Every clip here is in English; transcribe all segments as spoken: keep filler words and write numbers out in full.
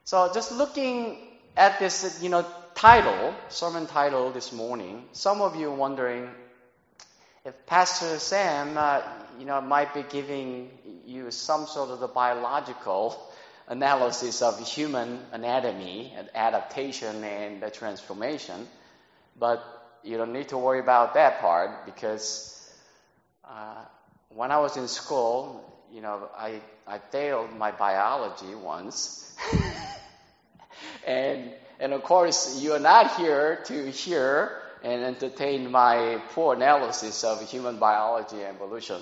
So just looking at this, you know, title, sermon title this morning, some of you are wondering if Pastor Sam, uh, you know, might be giving you some sort of the biological analysis of human anatomy, and adaptation, and the transformation. But you don't need to worry about that part, because uh, when I was in school, you know, I, I failed my biology once. and and of course, you are not here to hear and entertain my poor analysis of human biology and evolution.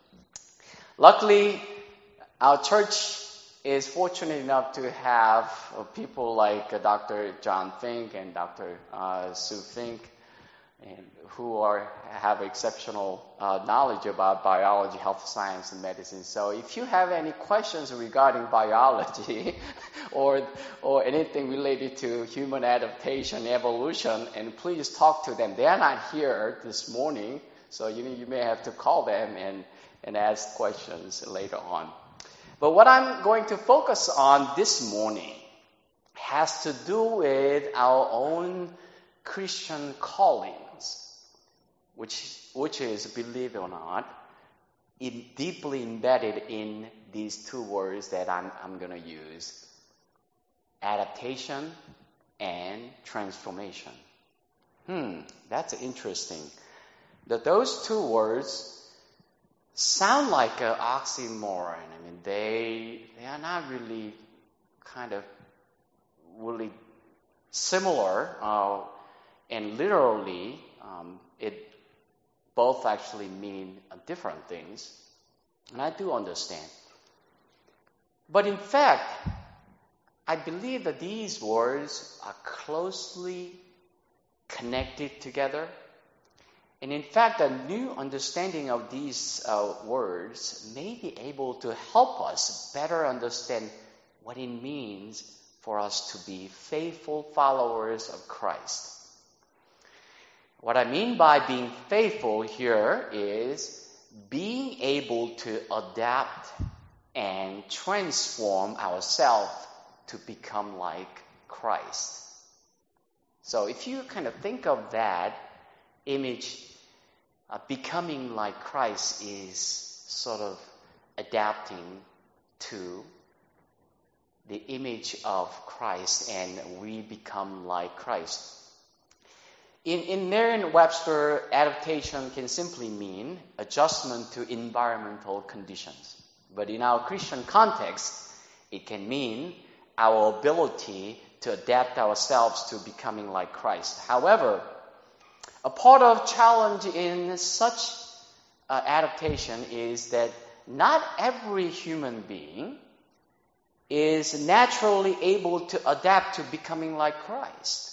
Luckily, our church is fortunate enough to have uh, people like uh, Doctor John Fink and Doctor Uh, Sue Fink, and who are have exceptional uh, knowledge about biology, health science, and medicine. So if you have any questions regarding biology or or anything related to human adaptation, evolution, and please talk to them. They are not here this morning, so you you may have to call them and, and ask questions later on. But what I'm going to focus on this morning has to do with our own Christian callings, which which is, believe it or not, in, deeply embedded in these two words that I'm, I'm going to use: adaptation and transformation. Hmm, that's interesting. That those two words sound like an oxymoron. I mean, they they are not really kind of really similar, uh, and literally, um, it both actually mean different things, and I do understand. But in fact, I believe that these words are closely connected together. And in fact, a new understanding of these uh, words may be able to help us better understand what it means for us to be faithful followers of Christ. What I mean by being faithful here is being able to adapt and transform ourselves to become like Christ. So if you kind of think of that image, Uh, becoming like Christ is sort of adapting to the image of Christ, and we become like Christ. In, in Merriam-Webster, adaptation can simply mean adjustment to environmental conditions. But in our Christian context, it can mean our ability to adapt ourselves to becoming like Christ. However, a part of challenge in such uh, adaptation is that not every human being is naturally able to adapt to becoming like Christ.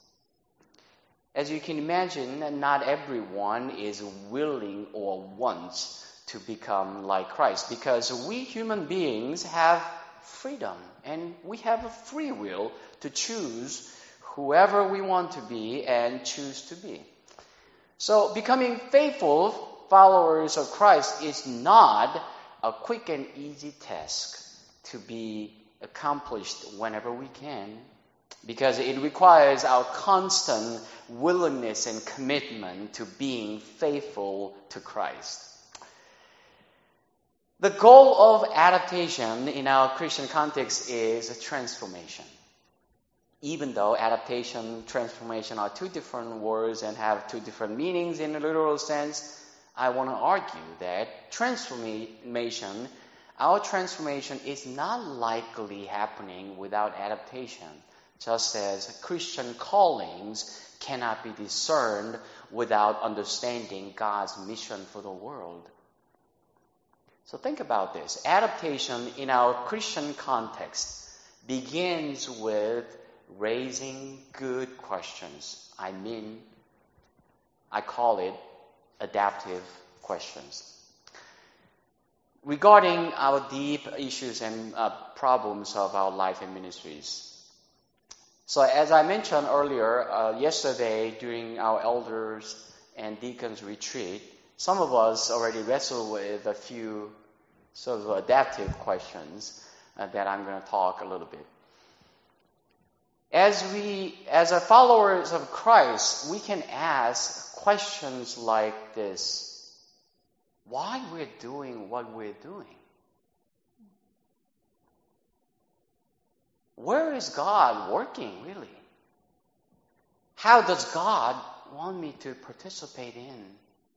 As you can imagine, not everyone is willing or wants to become like Christ, because we human beings have freedom and we have a free will to choose whoever we want to be and choose to be. So becoming faithful followers of Christ is not a quick and easy task to be accomplished whenever we can, because it requires our constant willingness and commitment to being faithful to Christ. The goal of adaptation in our Christian context is transformation. Even though adaptation, transformation are two different words and have two different meanings in a literal sense, I want to argue that transformation, our transformation is not likely happening without adaptation, just as Christian callings cannot be discerned without understanding God's mission for the world. So think about this. Adaptation in our Christian context begins with raising good questions. I mean, I call it adaptive questions. Regarding our deep issues and uh, problems of our life and ministries. So as I mentioned earlier, uh, yesterday during our elders and deacons retreat, some of us already wrestled with a few sort of adaptive questions uh, that I'm going to talk a little bit. As we, as a followers of Christ, we can ask questions like this. Why we're doing what we're doing? Where is God working, really? How does God want me to participate in?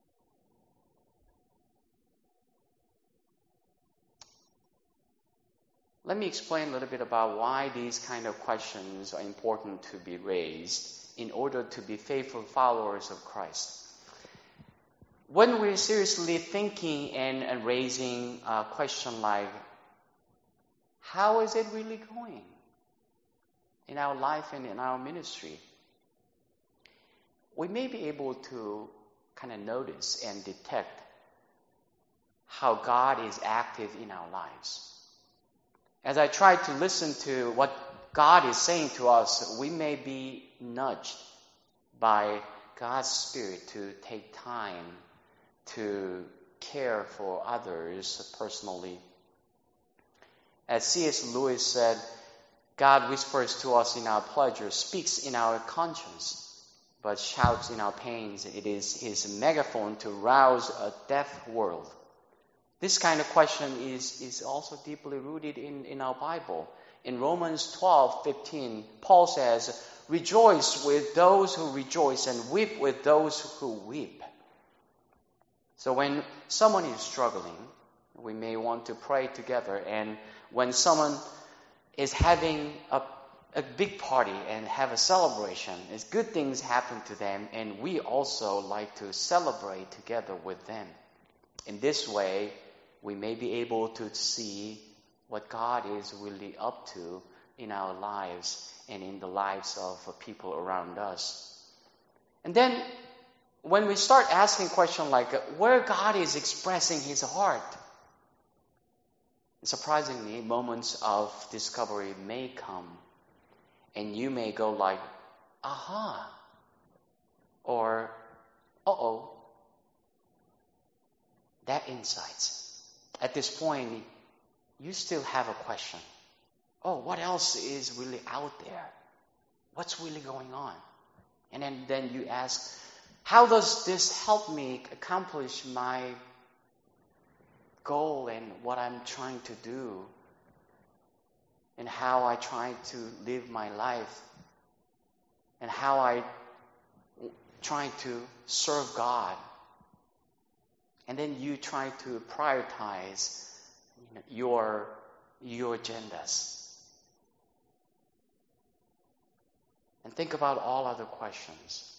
Let me explain a little bit about why these kind of questions are important to be raised in order to be faithful followers of Christ. When we're seriously thinking and, and raising a question like, how is it really going in our life and in our ministry? We may be able to kind of notice and detect how God is active in our lives. As I try to listen to what God is saying to us, we may be nudged by God's Spirit to take time to care for others personally. As C S Lewis said, God whispers to us in our pleasure, speaks in our conscience, but shouts in our pains. It is his megaphone to rouse a deaf world. This kind of question is, is also deeply rooted in, in our Bible. In Romans twelve fifteen, Paul says, rejoice with those who rejoice and weep with those who weep. So when someone is struggling, we may want to pray together. And when someone is having a, a big party and have a celebration, as good things happen to them, and we also like to celebrate together with them. In this way, we may be able to see what God is really up to in our lives and in the lives of people around us. And then when we start asking questions like where God is expressing his heart, surprisingly, moments of discovery may come and you may go like, aha, or uh-oh, that insights. At this point, you still have a question. Oh, what else is really out there? What's really going on? And then, then you ask, how does this help me accomplish my goal and what I'm trying to do? And how I try to live my life? And how I try to serve God? And then you try to prioritize you know, your, your agendas. And think about all other questions.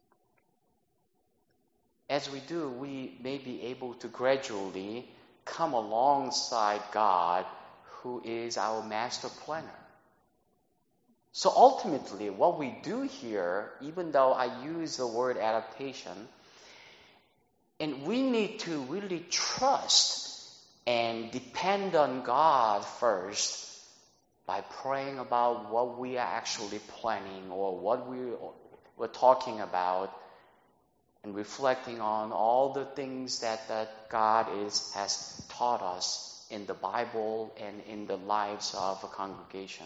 As we do, we may be able to gradually come alongside God, who is our master planner. So ultimately, what we do here, even though I use the word adaptation, and we need to really trust and depend on God first by praying about what we are actually planning or what we, we're talking about and reflecting on all the things that, that God is, has taught us in the Bible and in the lives of a congregation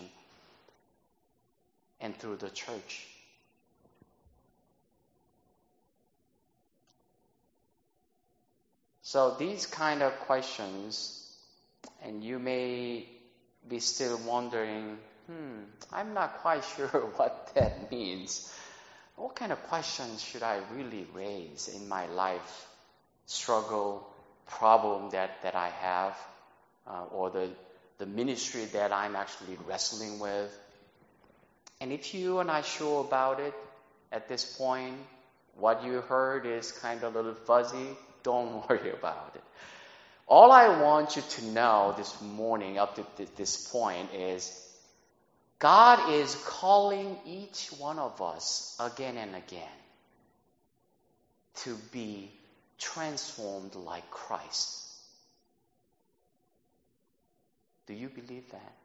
and through the church. So these kind of questions, and you may be still wondering, hmm, I'm not quite sure what that means. What kind of questions should I really raise in my life, struggle, problem that, that I have, uh, or the, the ministry that I'm actually wrestling with? And if you are not sure about it at this point, what you heard is kind of a little fuzzy, don't worry about it. All I want you to know this morning up to this point is God is calling each one of us again and again to be transformed like Christ. Do you believe that?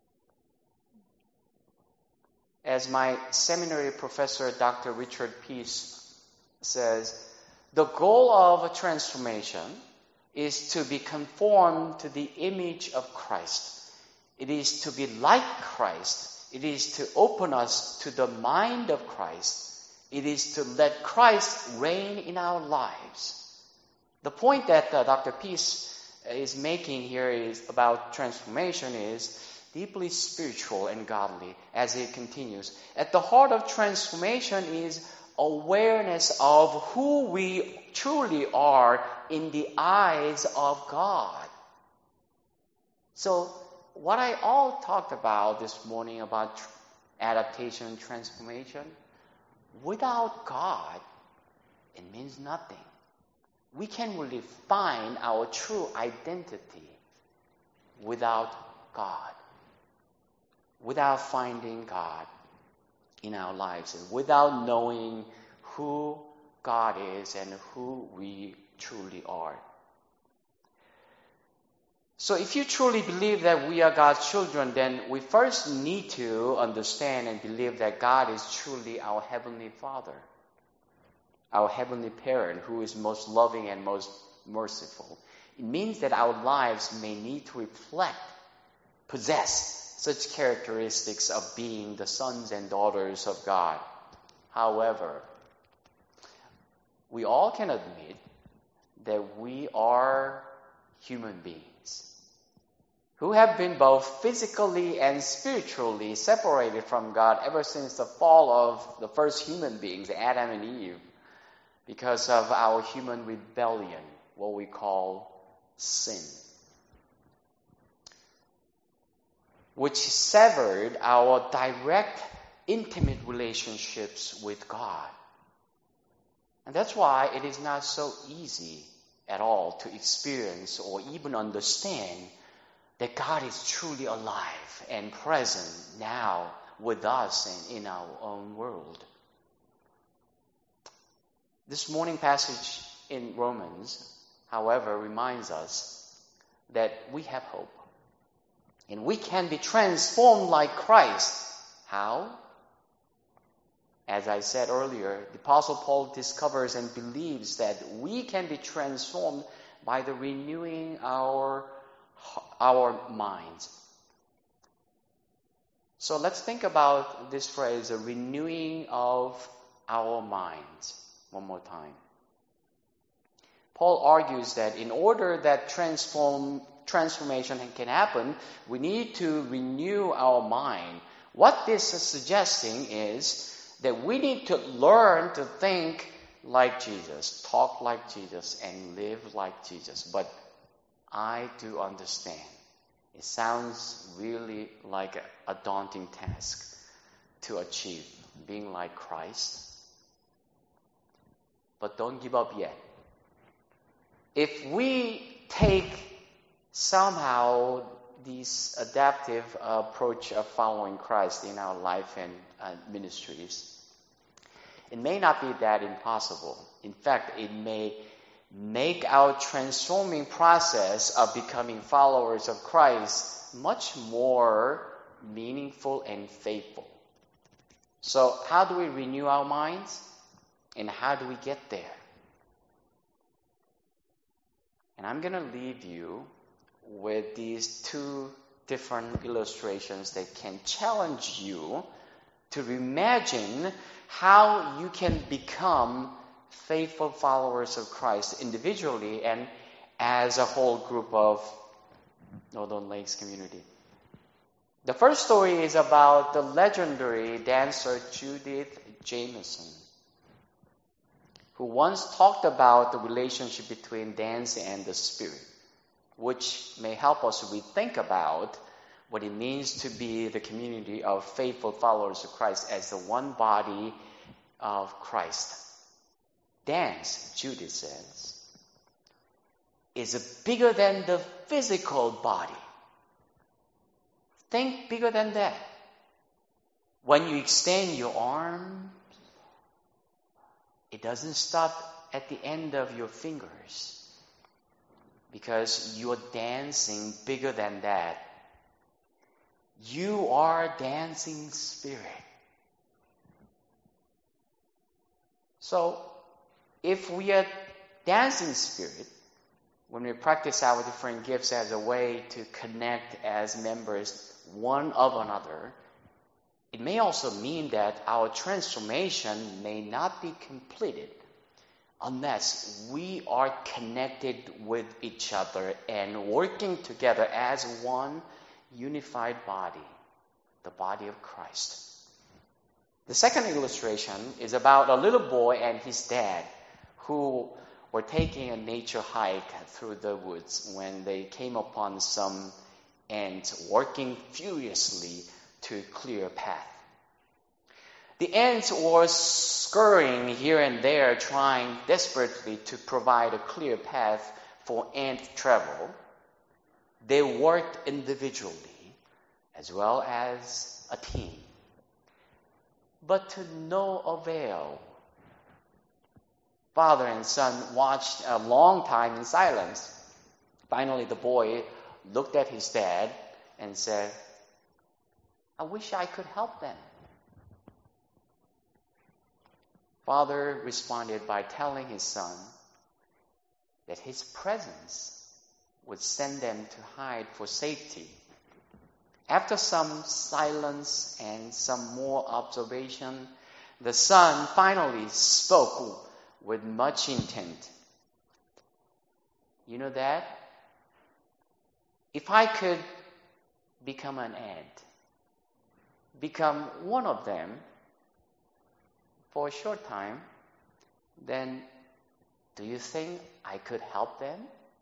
As my seminary professor, Doctor Richard Peace, says, the goal of a transformation is to be conformed to the image of Christ. It is to be like Christ It is to open us to the mind of Christ. It is to let Christ reign in our lives. The point that uh, Doctor Peace is making here is about transformation is deeply spiritual and godly as it continues. At the heart of transformation is awareness of who we truly are in the eyes of God. So what I all talked about this morning about tr- adaptation and transformation, without God, it means nothing. We can't really find our true identity without God. Without finding God in our lives, and without knowing who God is and who we truly are. So if you truly believe that we are God's children, then we first need to understand and believe that God is truly our Heavenly Father, our Heavenly Parent who is most loving and most merciful. It means that our lives may need to reflect, possess such characteristics of being the sons and daughters of God. However, we all can admit that we are human beings who have been both physically and spiritually separated from God ever since the fall of the first human beings, Adam and Eve, because of our human rebellion, what we call sin, which severed our direct, intimate relationships with God. And that's why it is not so easy at all to experience or even understand that God is truly alive and present now with us and in our own world. This morning passage in Romans, however, reminds us that we have hope. And we can be transformed like Christ. How? As I said earlier, the Apostle Paul discovers and believes that we can be transformed by the renewing our our minds. So let's think about this phrase, the renewing of our minds, one more time. Paul argues that in order that transform, transformation can happen, we need to renew our mind. What this is suggesting is that we need to learn to think like Jesus, talk like Jesus, and live like Jesus. But I do understand. It sounds really like a, a daunting task to achieve, being like Christ. But don't give up yet. If we take somehow this adaptive approach of following Christ in our life and uh, ministries, it may not be that impossible. In fact, it may make our transforming process of becoming followers of Christ much more meaningful and faithful. So how do we renew our minds? And how do we get there? And I'm going to leave you with these two different illustrations that can challenge you to imagine how you can become faithful followers of Christ individually and as a whole group of Northern Lakes community. The first story is about the legendary dancer Judith Jamison, who once talked about the relationship between dance and the spirit, which may help us rethink about what it means to be the community of faithful followers of Christ as the one body of Christ. Dance, Judith says, is bigger than the physical body. Think bigger than that. When you extend your arms, it doesn't stop at the end of your fingers, because you're dancing bigger than that. You are dancing spirit. So, if we are dancing spirit, when we practice our different gifts as a way to connect as members one of another, it may also mean that our transformation may not be completed unless we are connected with each other and working together as one unified body, the body of Christ. The second illustration is about a little boy and his dad who were taking a nature hike through the woods when they came upon some ants working furiously to clear a path. The ants were scurrying here and there, trying desperately to provide a clear path for ant travel. They worked individually as well as a team, but to no avail. Father and son watched a long time in silence. Finally, the boy looked at his dad and said, "I wish I could help them." Father responded by telling his son that his presence would send them to hide for safety. After some silence and some more observation, the son finally spoke with much intent. "You know, Dad, if I could become an ant, become one of them for a short time, then do you think I could help them?"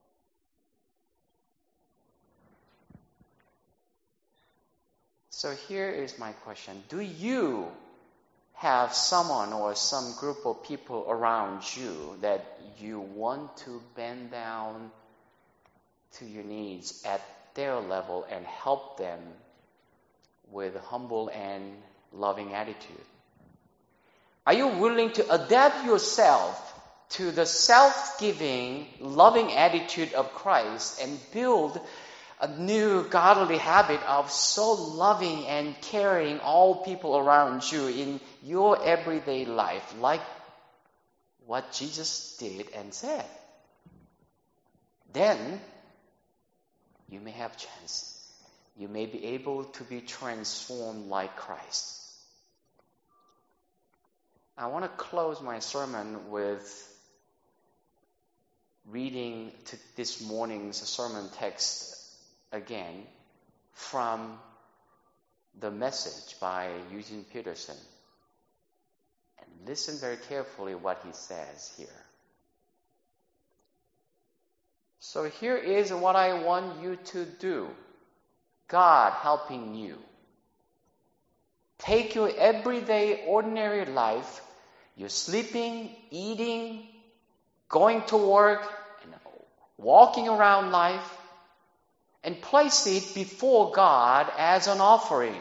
So here is my question. Do you have someone or some group of people around you that you want to bend down to your needs at their level and help them with a humble and loving attitude? Are you willing to adapt yourself to the self-giving, loving attitude of Christ and build a new godly habit of so loving and caring all people around you in your everyday life, like what Jesus did and said? Then you may have chance. You may be able to be transformed like Christ. I want to close my sermon with reading to this morning's sermon text again from The Message by Eugene Peterson. And listen very carefully what he says here. So here is what I want you to do. God helping you. Take your everyday, ordinary life, you're sleeping, eating, going to work, and walking around life, and place it before God as an offering,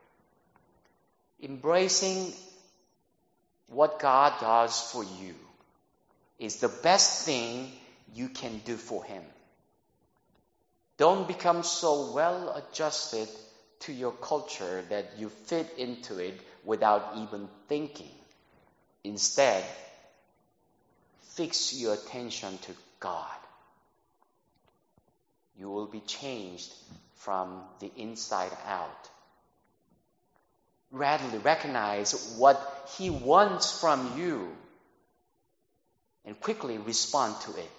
embracing what God does for you is the best thing you can do for Him. Don't become so well adjusted to your culture that you fit into it without even thinking. Instead, fix your attention to God. You will be changed from the inside out. Readily recognize what He wants from you and quickly respond to it.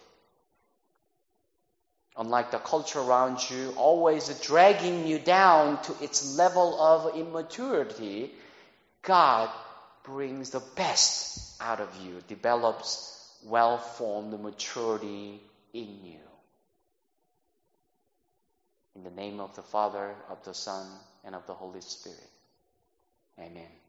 Unlike the culture around you, always dragging you down to its level of immaturity, God brings the best out of you, develops well-formed maturity in you. In the name of the Father, of the Son, and of the Holy Spirit. Amen.